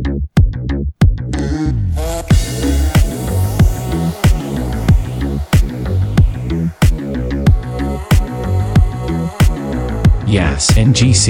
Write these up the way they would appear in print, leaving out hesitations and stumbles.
Yes NGC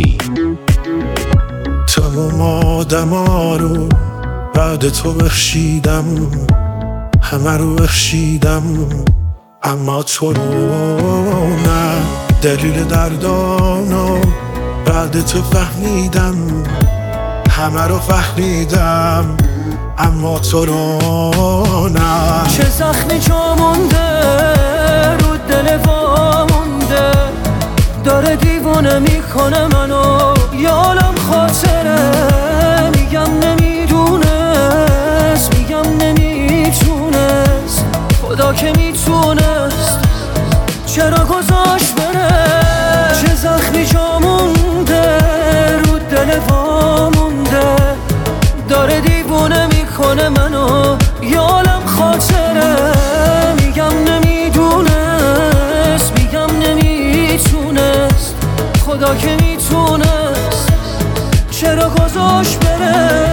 تمام آدما رو بعد تو بخشیدم، همه رو بخشیدم، اما تو رو نه. دلیل دردانو بعد تو فهمیدم، همه رو فهمیدم، اما تو رو نه. چه زخمی جا مونده رو دل وا مونده، داره دیوونه میکنه منو، یالم خاطره. میگم نمیدونست، میگم نمیتونست، خدا که میتونست چرا گذاشت بره. چه زخمی جا مونده رو دل وا مونده، داره دیوونه میکنه منو، یالم خاطره. میگم نمیدونست، میگم نمیتونست، خدا که میتونست چرا گذاشت بره.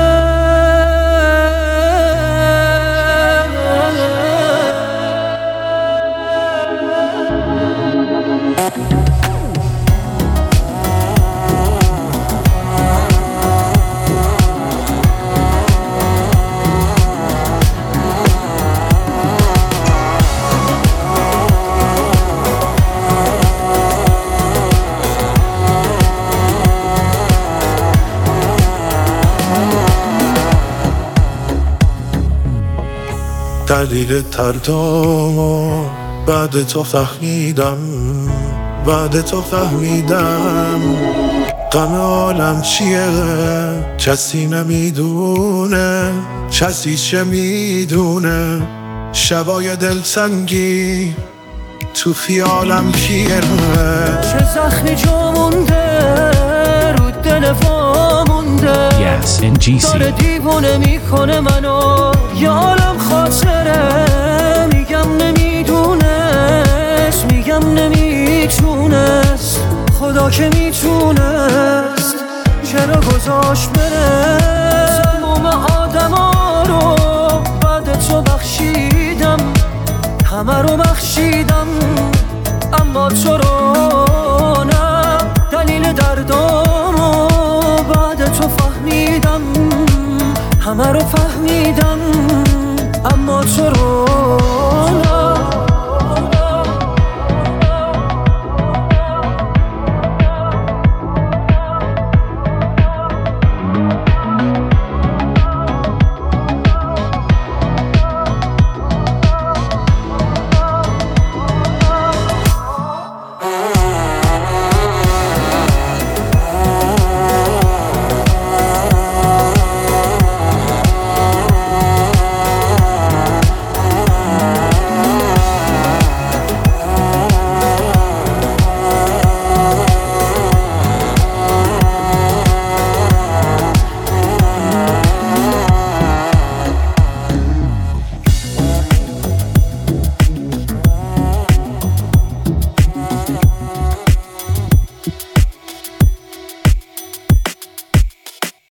دلیل دردامو بعد تو فهمیدم، بعد تو فهمیدم، غم عالم چیه کسی نمیدونه، کسی چه میدونه. شبای دلتنگی تو خیالم کیه. چه زخمی جا مونده رو دل وا مونده، Yes NGC داره دیوونه میکنه منو، یالم خاطره. میگم نمیدونست، میگم نمیتونست، خدا که میتونست چرا گذاشت بره. تمام آدما رو بعد تو بخشیدم، همه رو بخشیدم، اما تو رو نه. دلیل دردامو بعد تو فهمیدم، همه رو فهمیدم، اما تو رو